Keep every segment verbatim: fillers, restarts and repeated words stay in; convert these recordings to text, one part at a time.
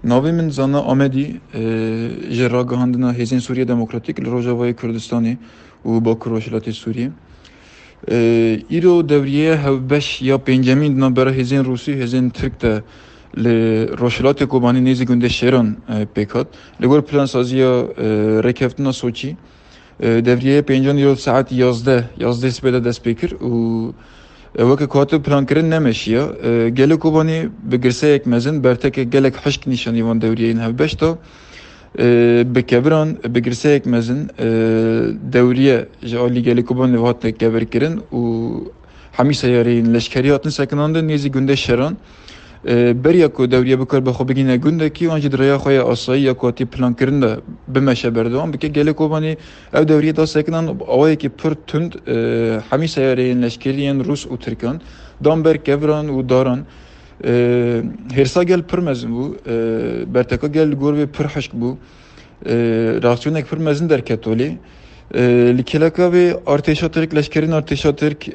Navê min Zana Amedî ji ragihandina Hêzên Sûriya Demokratîk li Rojavayê Kurdistanê û Bakur Weşilatê Sûriyê. Îro dewriye hevbeş ya pêncemîn di navbera Hêzên Rûsî, Hêzên Tirk de li Rojhilatê Kobanî nêzî gundê Şêran pêk hat. Li gor plansaziya rêkeftina Soçî, devriye pêncan îro saetî yazdeh yazdeh sibê de dest pê kir û wekî ku hatiye plankirin nemeşiya. Gelê Kobanî bi girseyek mezin bertekek gelek hişk nîşanî van dewriyeyên hevbeş da bi keviran bi girseyek mezin dewriye ji alî Gelê Kobanî ve hatine kevirkirin û hemî seyareyên leşkerî hatin sekinandin nêzî gundê Şêran. Beriya ku dewriye bikar bi xwe bigîne gundekî wan jî di rêya xwe ya asayî ya ku hatiye plankirin de bimeşe berdewam bike. Gelê Kobanî ev dewriye da sekinan awayekî pir tund hemî seyareyên leşkeriyên Rûs û Tirkan dan ber keviran û daran. Hêrsa gel pir mezin bû, berteka gel gor vê pir hişk bû, reaksiyonek pir mezin derket olê. Li kêleka vê artêşa Tirk, leşkerên artêşa Tirk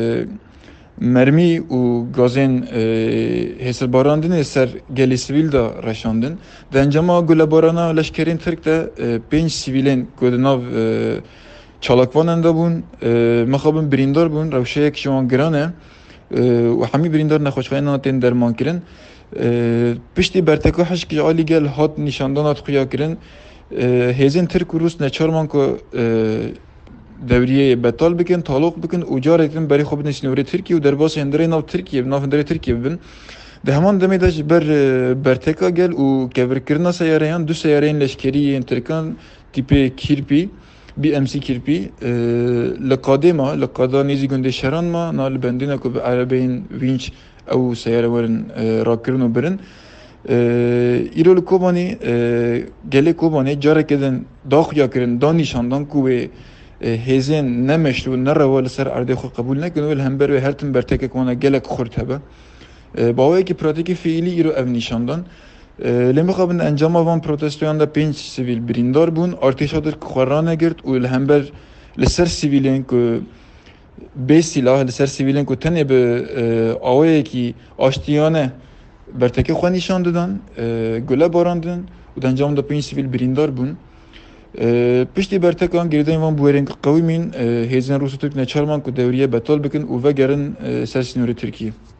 mermî û gazên hêsirbarandinê ser gelê sivîl da reşandin. Di encama gulebarana leşkerên Tirk de pênc sivîlên ku di nav çalakvanan de bûn, mixabin birîndar bûn, rewşeyek ji wan giran e û hemî birîndar nexweşxaneyên tên dermankirin. Piştî berteka hişk ji alî gel hat nîşandana xuya kirin. Hêzên Tirk û Rûs neçarman ku devriyê betal bikin, talok bikin û carek din berê xwe bidin sînorê Tirkiye û derbasî hundirê nav Tirkiye, nav hundirê Tirkiye bibin. Di heman demê de ji ber berteka gel û kevirkirina seyareyan du seyareyên leşkerî Tirkan tîpê Kirpî, B M C Kirpî li qadê ma, li qada nêzî gundê Şêran ma, na li bendîna ku bi erebeyên Winch ew seyare werin rakirin û birin. Îro li Kobanî Gelê Kobanî carekê din daxuya kirin, da nîşandan ku wê hêzên nemeşru nereva li ser erdê xwe qebûl nekin û li hember wê her tim bertekek wana gelek xurt hebe. Bawayekî pratîkî fiîlî îro ev nîşandan. Lê mixabin encama van protestoyan da pênc sivîl birîndar bûn, artêşa Tirk xwe ranegirt û li hember li ser sivîlên ku bê sîlah li ser sivîlên ku tenê bi awayekî aştiyane bertekê xwe nîşan didan, gule barandin û di encama da pênc sivîl birîndar bûn. Piştî bertekan girdeyên van bûyerên qewîmîn hêzên Rûs û Tirk neçarman ku dewriye betal bikin û vegerin ser sînorê Tirkiye.